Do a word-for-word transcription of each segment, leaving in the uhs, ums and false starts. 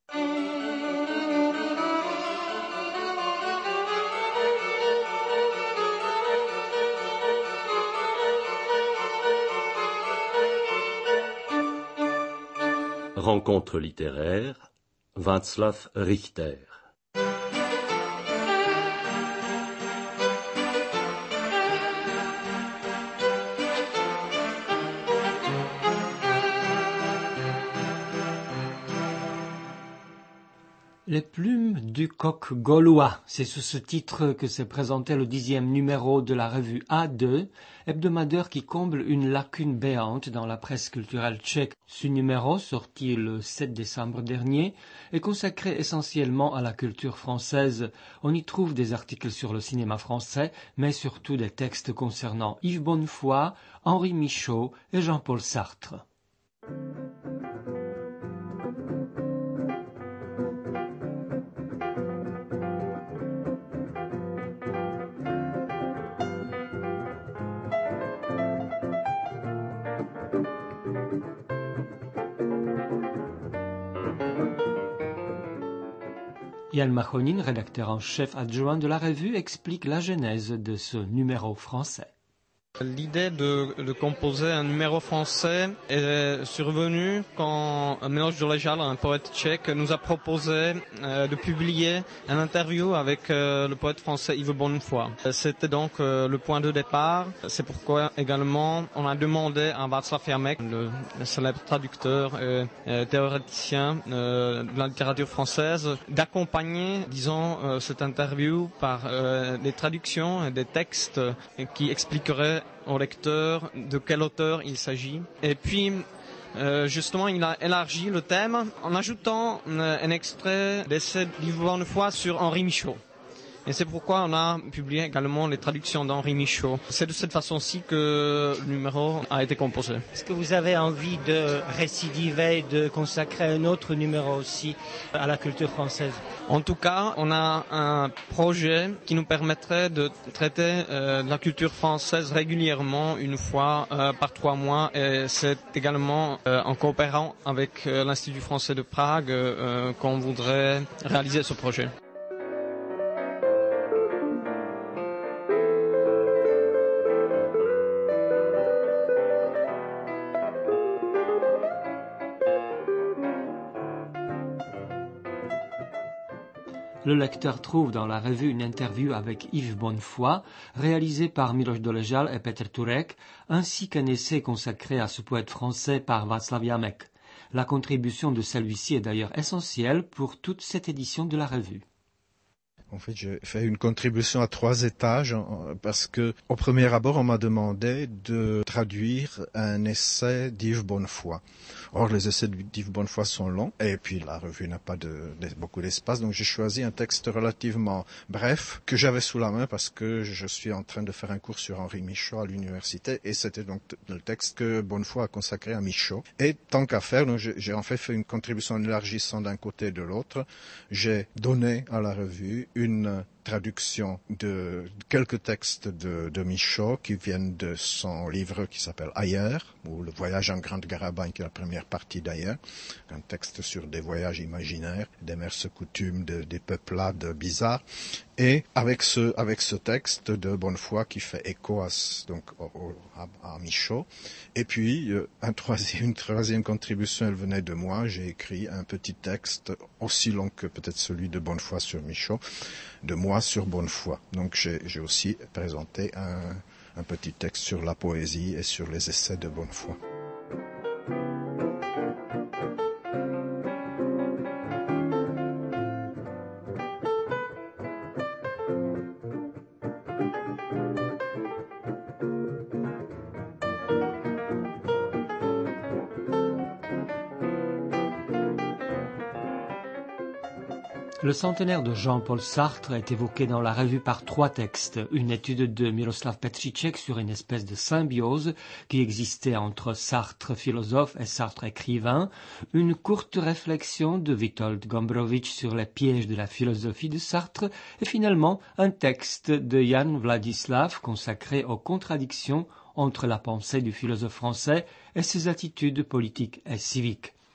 Rencontre littéraire, Václav Richter. Les plumes du coq gaulois, c'est sous ce titre que s'est présenté le dixième numéro de la revue A deux, hebdomadaire qui comble une lacune béante dans la presse culturelle tchèque. Ce numéro, sorti le sept décembre dernier, est consacré essentiellement à la culture française. On y trouve des articles sur le cinéma français, mais surtout des textes concernant Yves Bonnefoy, Henri Michaud et Jean-Paul Sartre. Yann Machonin, rédacteur en chef adjoint de la revue, explique la genèse de ce numéro français. L'idée de, de composer un numéro français est survenue quand Miloš Doležal, un poète tchèque, nous a proposé euh, de publier une interview avec euh, le poète français Yves Bonnefoy. C'était donc euh, le point de départ. C'est pourquoi également on a demandé à Václav Jámek, le, le célèbre traducteur et, et théoréticien euh, de la littérature française, d'accompagner, disons, euh, cette interview par euh, des traductions et des textes qui expliqueraient au lecteur de quel auteur il s'agit. Et puis, euh, justement, il a élargi le thème en ajoutant euh, un extrait d'essai d'Yves Bonnefoy sur Henri Michaud. Et c'est pourquoi on a publié également les traductions d'Henri Michaud. C'est de cette façon-ci que le numéro a été composé. Est-ce que vous avez envie de récidiver, de consacrer un autre numéro aussi à la culture française? En tout cas, on a un projet qui nous permettrait de traiter euh, de la culture française régulièrement, une fois euh, par trois mois. Et c'est également euh, en coopérant avec euh, l'Institut français de Prague euh, qu'on voudrait réaliser ce projet. Le lecteur trouve dans la revue une interview avec Yves Bonnefoy, réalisée par Miloš Doležal et Petr Turek, ainsi qu'un essai consacré à ce poète français par Václav Jámek. La contribution de celui-ci est d'ailleurs essentielle pour toute cette édition de la revue. En fait, j'ai fait une contribution à trois étages parce que, au premier abord, on m'a demandé de traduire un essai d'Yves Bonnefoy. Or, les essais d'Yves Bonnefoy sont longs et puis la revue n'a pas de, de, beaucoup d'espace, donc j'ai choisi un texte relativement bref que j'avais sous la main parce que je suis en train de faire un cours sur Henri Michaud à l'université et c'était donc le texte que Bonnefoy a consacré à Michaud. Et tant qu'à faire, donc j'ai, j'ai en fait fait une contribution en élargissant d'un côté et de l'autre. J'ai donné à la revue une traduction de quelques textes de, de Michaud qui viennent de son livre qui s'appelle Ailleurs, ou Le voyage en Grande Garabane, qui est la première partie d'Ailleurs, un texte sur des voyages imaginaires, des mœurs et coutumes, de, des peuplades bizarres, et avec ce, avec ce texte de Bonnefoy qui fait écho à, donc, au, à, à Michaud. Et puis, un troisième, une troisième contribution, elle venait de moi, j'ai écrit un petit texte aussi long que peut-être celui de Bonnefoy sur Michaud, de moi sur Bonnefoy. Donc j'ai, j'ai aussi présenté un, un petit texte sur la poésie et sur les essais de Bonnefoy. Le centenaire de Jean-Paul Sartre est évoqué dans la revue par trois textes. Une étude de Miroslav Petříček sur une espèce de symbiose qui existait entre Sartre philosophe et Sartre écrivain. Une courte réflexion de Witold Gombrowicz sur les pièges de la philosophie de Sartre. Et finalement, un texte de Jan Vladislav consacré aux contradictions entre la pensée du philosophe français et ses attitudes politiques et civiques.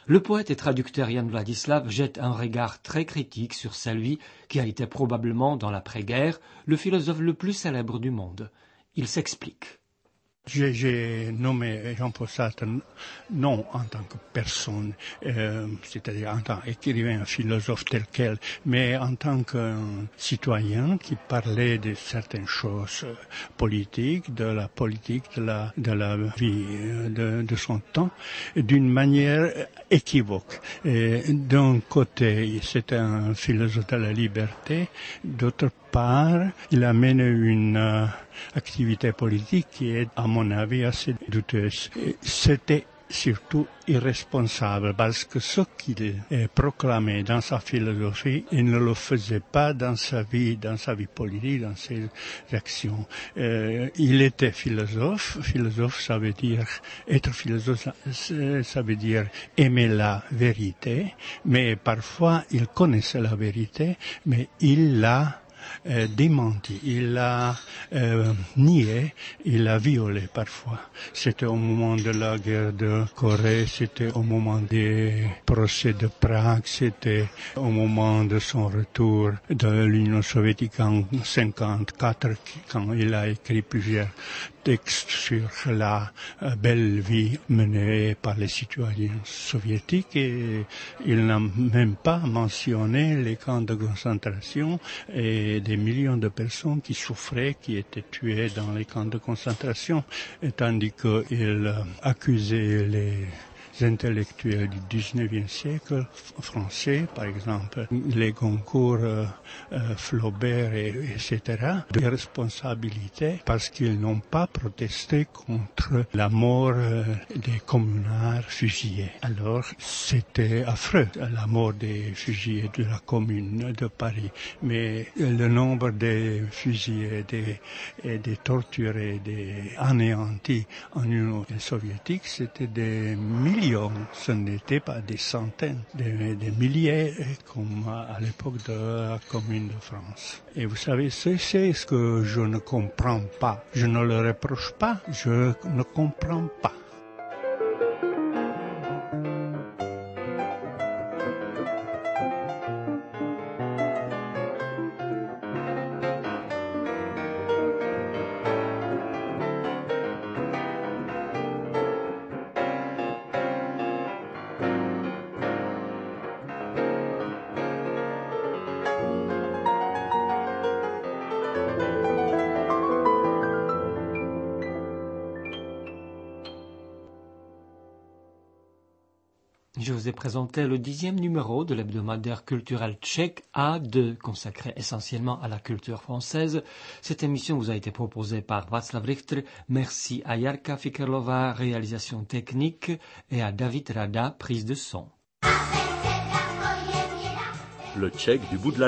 Le poète et traducteur Jan Vladislav jette un regard très critique sur celui qui a été probablement, dans l'après-guerre, le philosophe le plus célèbre du monde. Il s'explique. J'ai, j'ai nommé Jean-Paul Sartre non en tant que personne, euh, c'est-à-dire en tant qu'écrivain, philosophe tel quel, mais en tant qu'un citoyen qui parlait de certaines choses politiques, de la politique, de la, de la vie de, de son temps, d'une manière équivoque. Et d'un côté, c'était un philosophe de la liberté, d'autre part, il a mené une euh, activité politique qui est, à mon avis, assez douteuse. Et c'était surtout irresponsable parce que ce qu'il eh, proclamait dans sa philosophie, il ne le faisait pas dans sa vie, dans sa vie politique, dans ses actions. Euh, il était philosophe. Philosophe, ça veut dire, être philosophe, ça veut dire aimer la vérité, mais parfois il connaissait la vérité, mais il l'a Euh, démenti, il l'a euh, nié, il l'a violé parfois. C'était au moment de la guerre de Corée, c'était au moment des procès de Prague, c'était au moment de son retour de l'Union soviétique en cinquante-quatre, quand il a écrit plusieurs textes sur la euh, belle vie menée par les citoyens soviétiques, et il n'a même pas mentionné les camps de concentration et des millions de personnes qui souffraient, qui étaient tuées dans les camps de concentration, et tandis qu'il euh, accusait les intellectuels du dix-neuvième siècle français, par exemple les Goncourt, euh, euh, Flaubert, et, etc., de responsabilité parce qu'ils n'ont pas protesté contre la mort euh, des communards fusillés. Alors c'était affreux, la mort des fusillés de la Commune de Paris, mais le nombre des fusillés, des, et des torturés, des anéantis en Union soviétique, c'était des milliers. Ce n'était pas des centaines, des, des milliers comme à l'époque de la Commune de France. Et vous savez, c'est, c'est ce que je ne comprends pas. Je ne le reproche pas, je ne comprends pas. Je vous ai présenté le dixième numéro de l'hebdomadaire culturel tchèque A deux, consacré essentiellement à la culture française. Cette émission vous a été proposée par Václav Richter. Merci à Jarka Fikerlová, réalisation technique, et à David Rada, prise de son. Le tchèque du bout de la